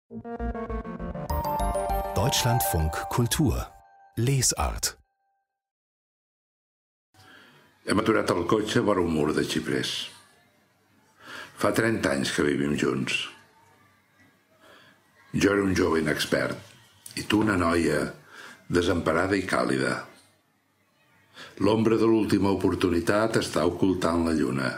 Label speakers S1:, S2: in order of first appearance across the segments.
S1: Deutschlandfunk Kultur Lesart.
S2: Hem aturat el cotxe vora un mur de xiprers. Fa 30 anys que vivim junts. Jo era un jove inexpert i tu una noia desemparada i càlida. L'ombra de l'última oportunitat està ocultant la lluna.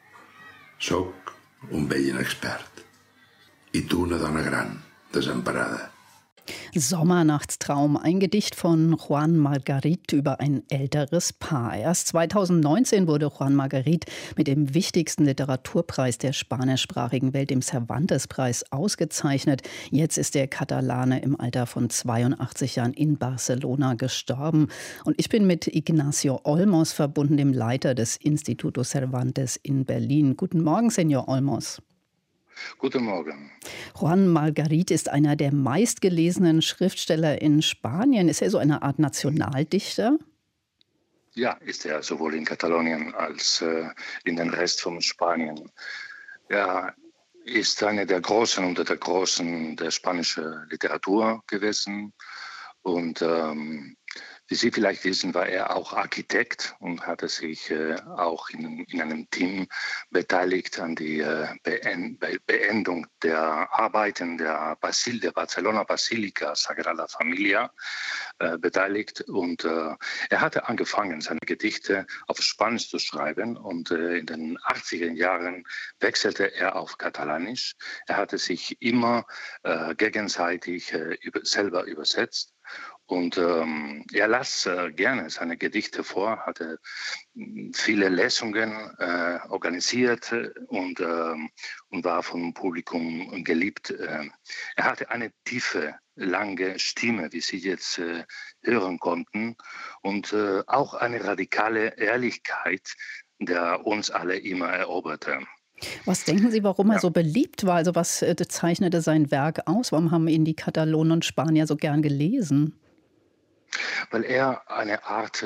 S2: Soc un vell inexpert i tu una dona gran, desemparada.
S3: Sommernachtstraum, ein Gedicht von Juan Margarit über ein älteres Paar. Erst 2019 wurde Juan Margarit mit dem wichtigsten Literaturpreis der spanischsprachigen Welt, dem Cervantes-Preis, ausgezeichnet. Jetzt ist der Katalane im Alter von 82 Jahren in Barcelona gestorben. Und ich bin mit Ignacio Olmos verbunden, dem Leiter des Instituto Cervantes in Berlin. Guten Morgen, Señor Olmos.
S4: Guten Morgen.
S3: Juan Margarit ist einer der meistgelesenen Schriftsteller in Spanien. Ist er so eine Art Nationaldichter?
S4: Ja, ist er, sowohl in Katalonien als in den Rest von Spanien. Er ist einer der Großen unter der Großen der spanischen Literatur gewesen. Und wie Sie vielleicht wissen, war er auch Architekt und hatte sich auch in einem Team beteiligt an die Beendung der Arbeiten der Barcelona Basilica Sagrada Familia beteiligt. Und er hatte angefangen, seine Gedichte auf Spanisch zu schreiben. Und in den 80er Jahren wechselte er auf Katalanisch. Er hatte sich immer gegenseitig selber übersetzt. Und er las gerne seine Gedichte vor, hatte viele Lesungen organisiert und war vom Publikum geliebt. Er hatte eine tiefe, lange Stimme, wie Sie jetzt hören konnten, und auch eine radikale Ehrlichkeit, der uns alle immer eroberte.
S3: Was denken Sie, warum er so beliebt war? Also was zeichnete sein Werk aus? Warum haben ihn die Katalonen und Spanier so gern gelesen?
S4: Weil er eine Art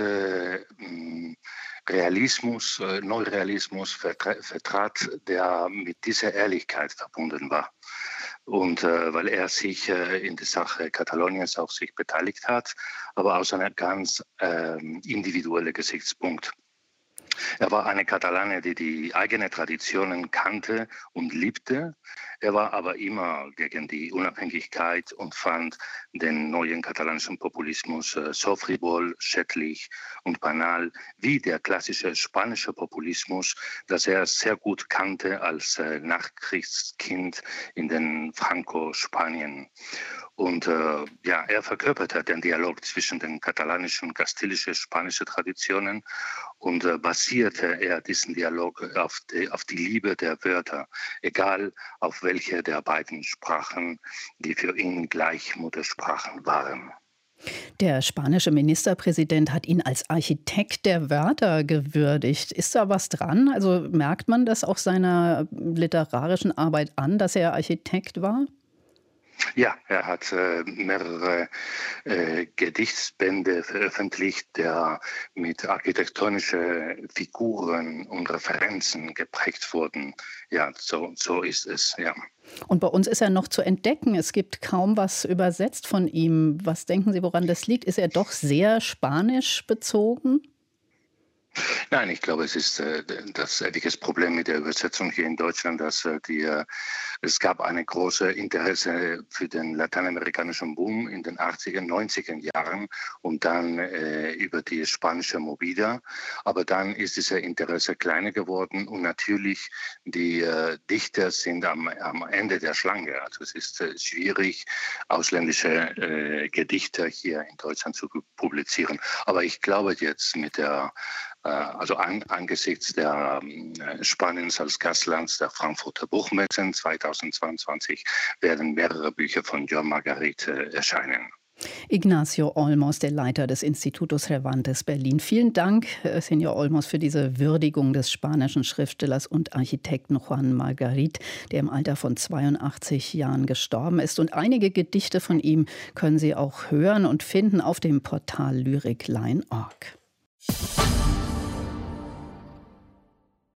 S4: Realismus, Neurealismus vertrat, der mit dieser Ehrlichkeit verbunden war. Und weil er sich in der Sache Kataloniens auf sich beteiligt hat, aber aus einem ganz individuellen Gesichtspunkt. Er war eine Katalane, die die eigenen Traditionen kannte und liebte. Er war aber immer gegen die Unabhängigkeit und fand den neuen katalanischen Populismus so frivol, schädlich und banal wie der klassische spanische Populismus, das er sehr gut kannte als Nachkriegskind in den Franco-Spanien. Und er verkörperte den Dialog zwischen den katalanischen und kastilischen spanischen Traditionen und basierte er diesen Dialog auf die Liebe der Wörter, egal auf welche der beiden Sprachen, die für ihn gleich Muttersprachen waren.
S3: Der spanische Ministerpräsident hat ihn als Architekt der Wörter gewürdigt. Ist da was dran? Also merkt man das auch seiner literarischen Arbeit an, dass er Architekt war?
S4: Ja, er hat mehrere Gedichtsbände veröffentlicht, der mit architektonischen Figuren und Referenzen geprägt wurden. Ja, so ist es, ja.
S3: Und bei uns ist er noch zu entdecken. Es gibt kaum was übersetzt von ihm. Was denken Sie, woran das liegt? Ist er doch sehr spanisch bezogen?
S4: Nein, ich glaube, es ist das ewige Problem mit der Übersetzung hier in Deutschland, dass es gab eine große Interesse für den lateinamerikanischen Boom in den 80er, 90er Jahren und dann über die spanische Movida. Aber dann ist dieses Interesse kleiner geworden und natürlich die Dichter sind am Ende der Schlange. Also es ist schwierig, ausländische Gedichte hier in Deutschland zu publizieren. Aber ich glaube jetzt mit der angesichts der Spaniens als Gastlands der Frankfurter Buchmessen 2022 werden mehrere Bücher von Juan Margarit erscheinen.
S3: Ignacio Olmos, der Leiter des Instituto Cervantes Berlin. Vielen Dank, Señor Olmos, für diese Würdigung des spanischen Schriftstellers und Architekten Juan Margarit, der im Alter von 82 Jahren gestorben ist. Und einige Gedichte von ihm können Sie auch hören und finden auf dem Portal lyricline.org.